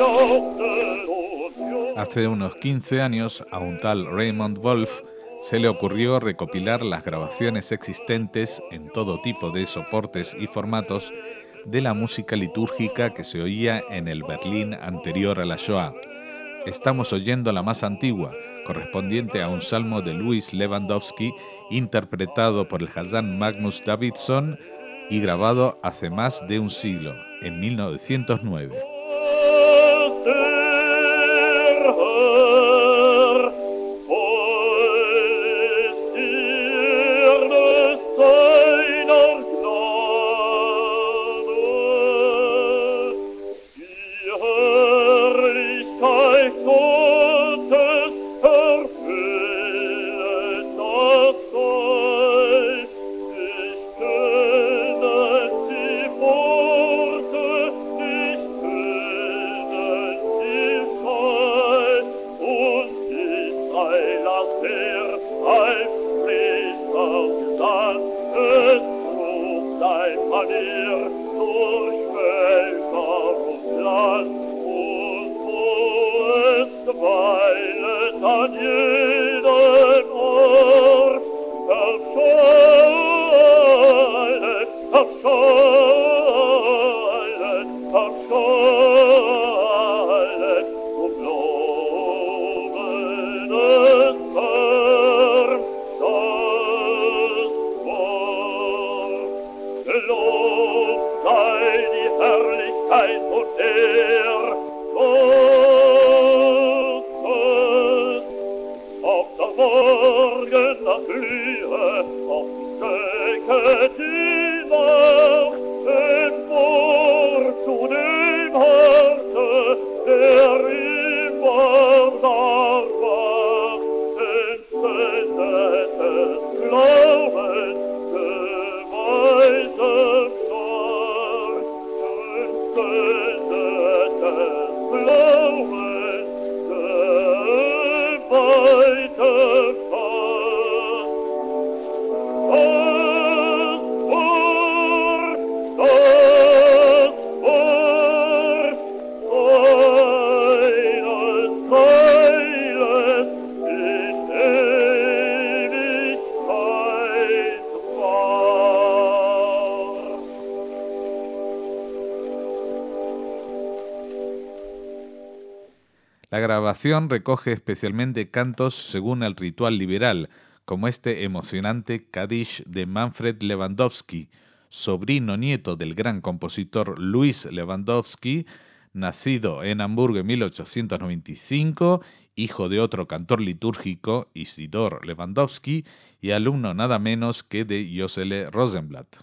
Hace unos 15 años, a un tal Raymond Wolf se le ocurrió recopilar las grabaciones existentes en todo tipo de soportes y formatos de la música litúrgica que se oía en el Berlín anterior a la Shoah. Estamos oyendo la más antigua, correspondiente a un salmo de Louis Lewandowski, interpretado por el Hazán Magnus Davidson y grabado hace más de un siglo, en 1909. La grabación recoge especialmente cantos según el ritual liberal, como este emocionante Kaddish de Manfred Lewandowski, sobrino nieto del gran compositor Louis Lewandowski, nacido en Hamburgo en 1895, hijo de otro cantor litúrgico, Isidor Lewandowski, y alumno nada menos que de Josele Rosenblatt.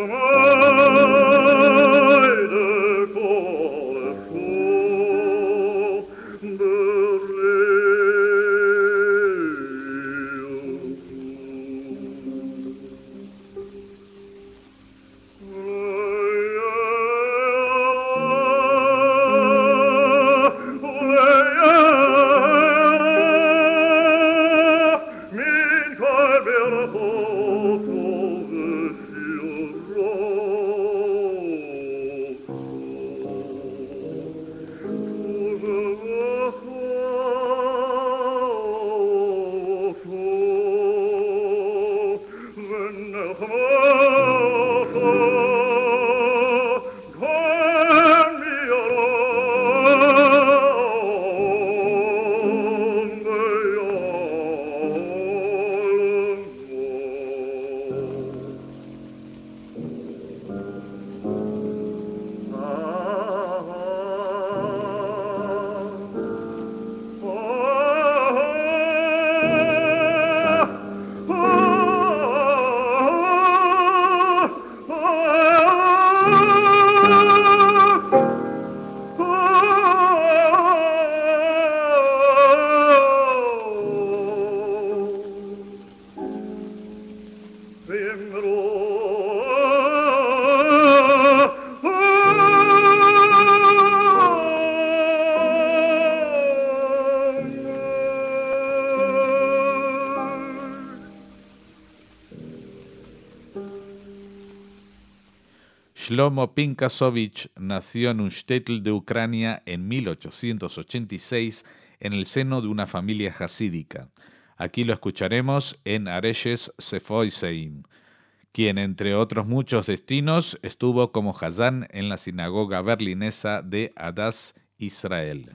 Shlomo Pinkasovich nació en un shtetl de Ucrania en 1886 en el seno de una familia jasídica. Aquí lo escucharemos en Areyes Sefoiseim, quien entre otros muchos destinos estuvo como Hazán en la sinagoga berlinesa de Hadass, Israel.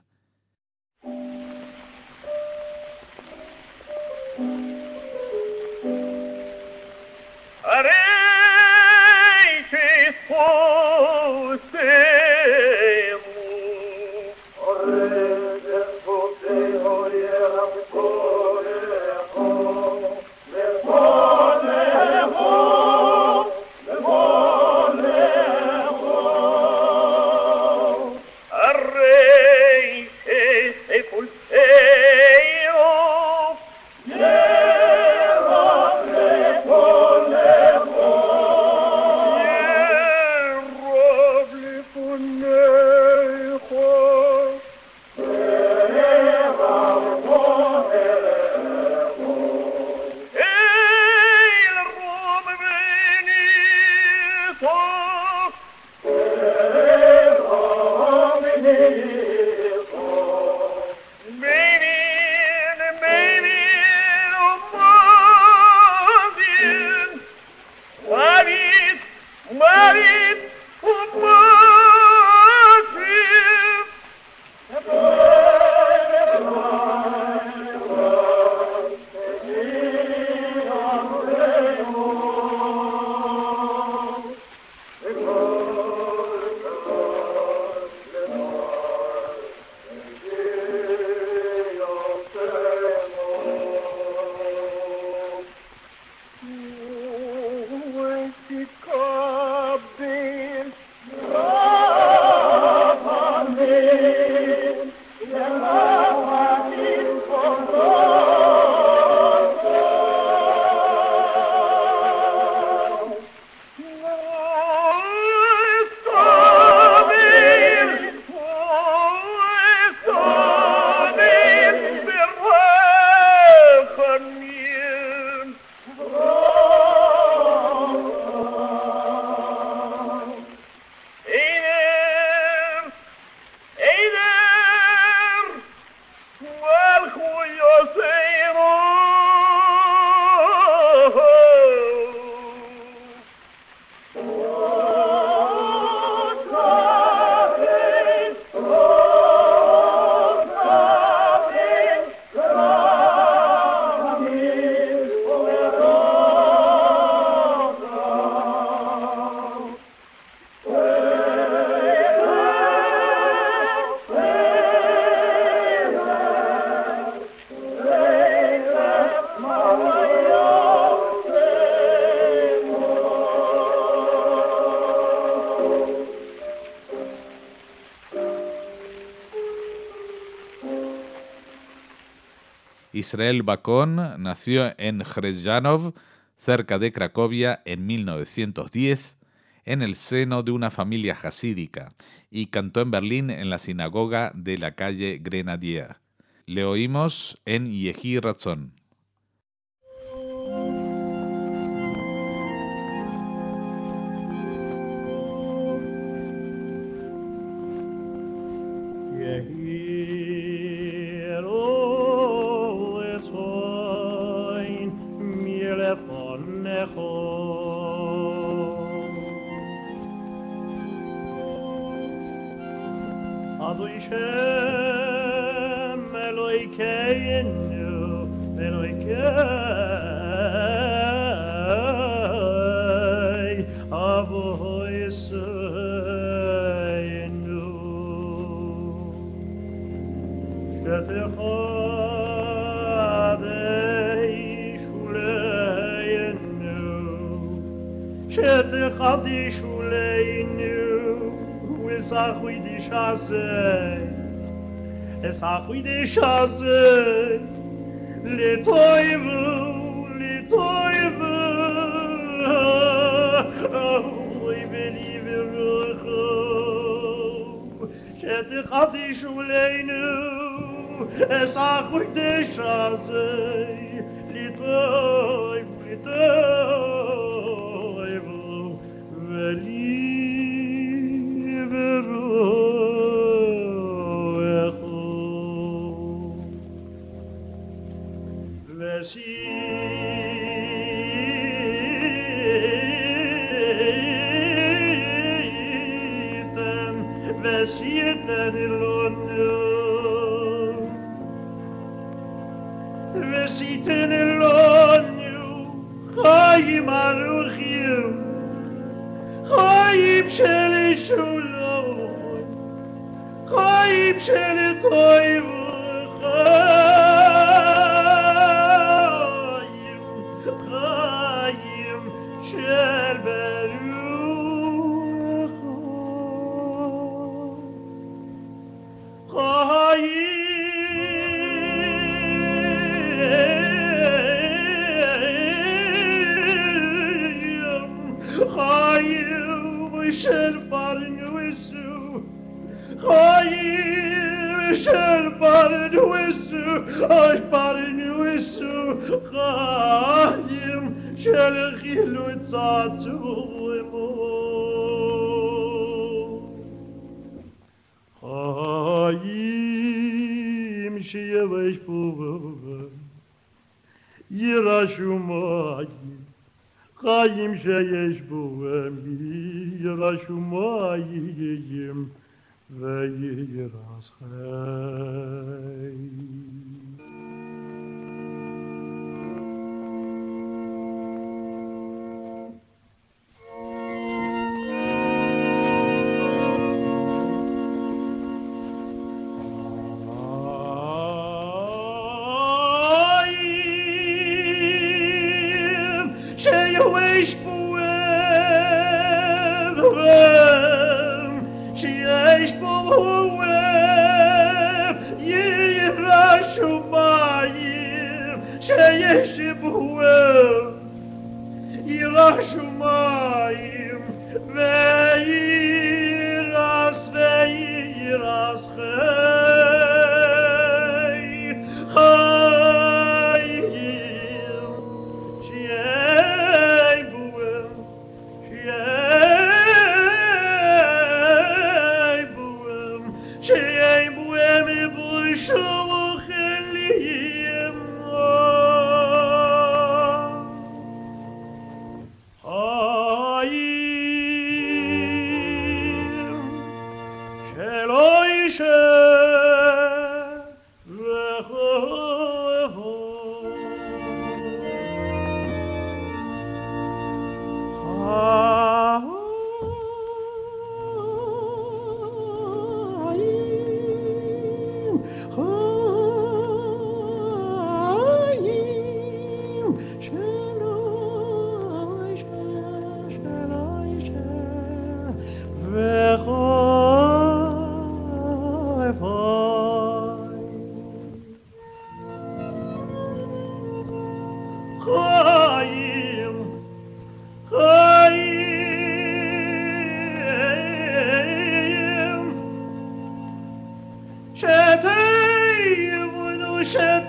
Israel Bacon nació en Chrzanów, cerca de Cracovia, en 1910, en el seno de una familia jasídica, y cantó en Berlín en la sinagoga de la calle Grenadier. Le oímos en Yehi Ratzon. Adui Shem Elokeinu Elokei Avoseinu Shetechadei Shuleinu Shetechadi Shuleinu Esachui de chazei, esachui de chazei, le toivu, oi believe rocho, shete chadi shuleinu, esachui de chazei, le toivu, Vesiten elonu, chayim aruchim, chayim shel sholom, chayim shel toiv, chayim shel beruch, chayim shel parnuisu, chayim shel parnuisu, ay parnuisu, chayim shel chilut tzatzuimo, chayim sheyesh puvam, yirashumayim. Chayim sheyesh bohem yirashumayim ve'yiraschem. Sheyesh bohem, sheyesh bohem, yirashumayim.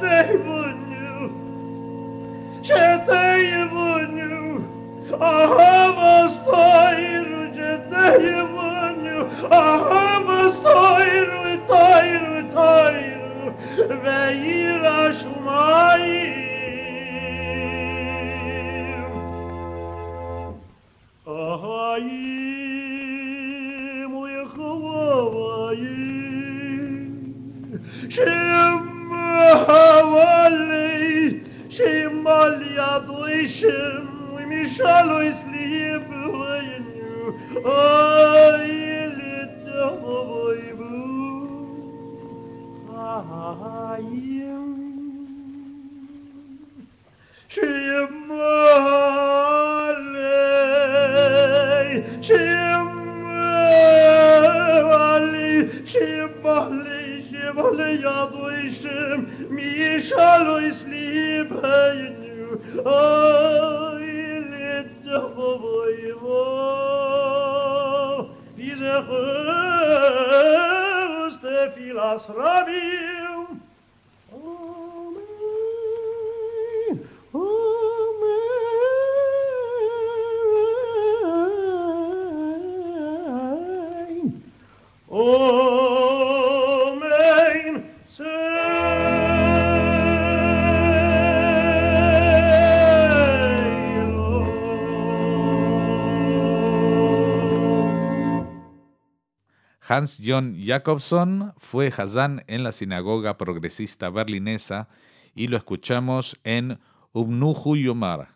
Hans John Jacobson fue Hazán en la sinagoga progresista berlinesa y lo escuchamos en Ubnuhu Yomar.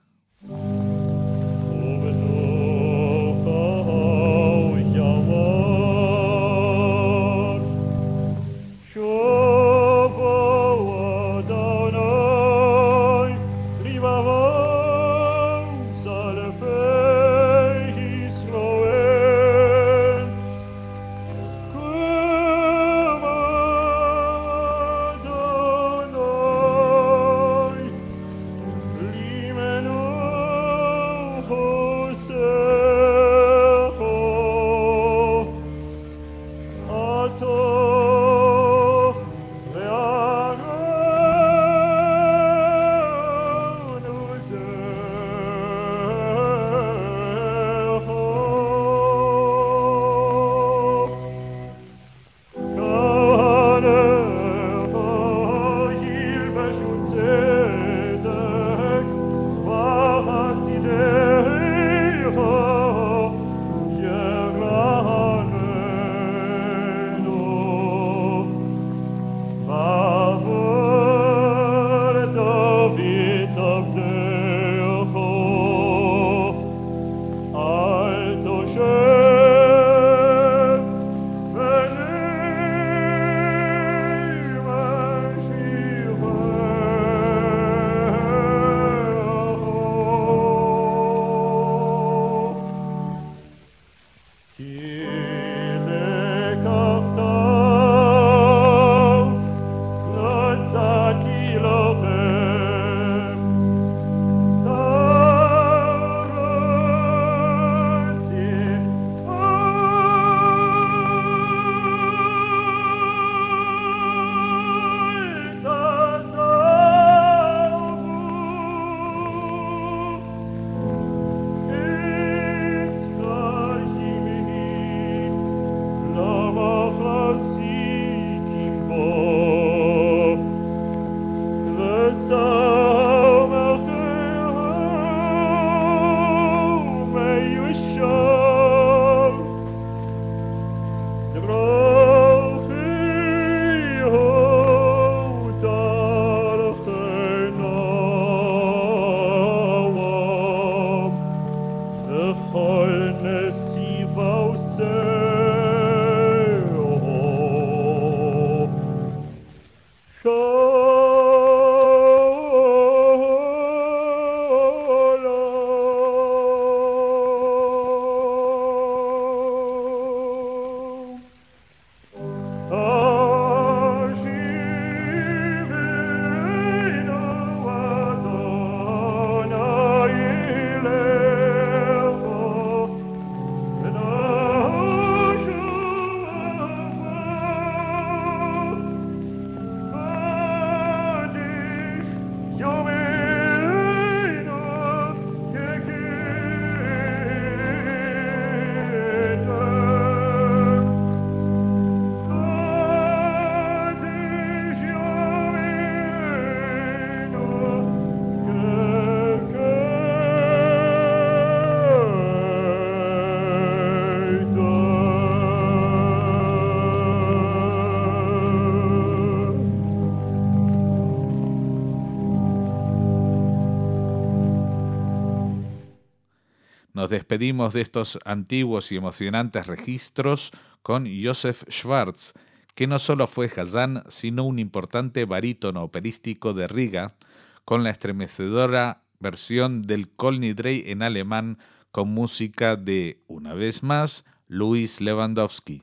Nos despedimos de estos antiguos y emocionantes registros con Josef Schwarz, que no solo fue Hazán, sino un importante barítono operístico de Riga, con la estremecedora versión del Kol Nidrei en alemán, con música de, una vez más, Luis Lewandowski.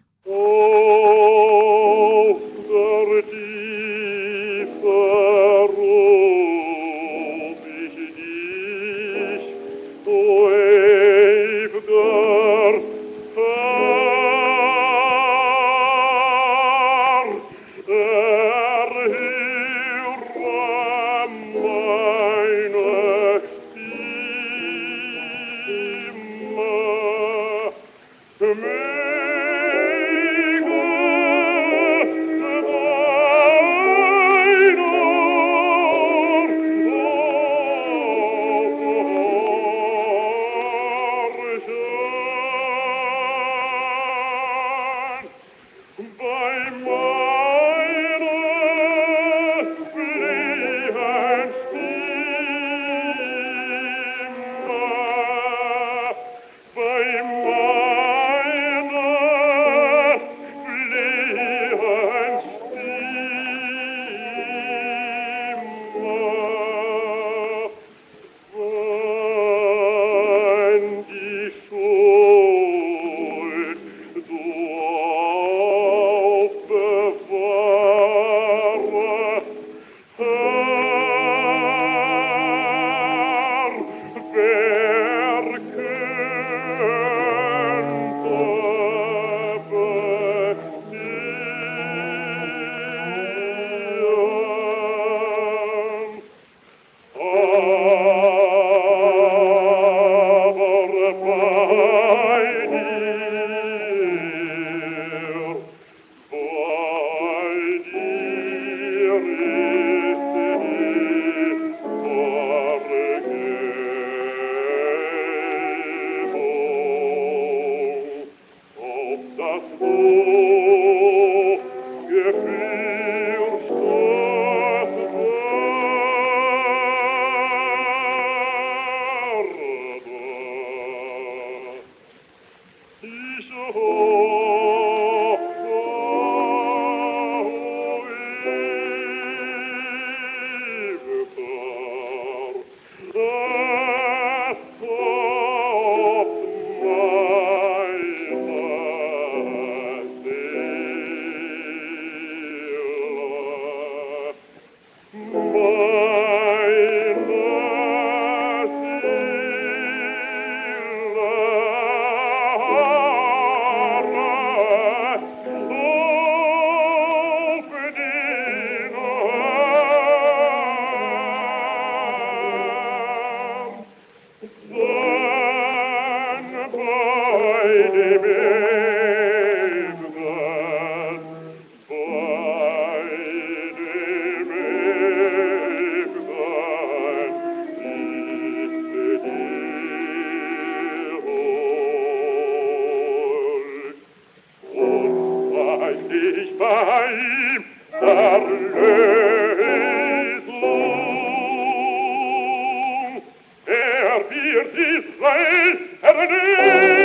Israel,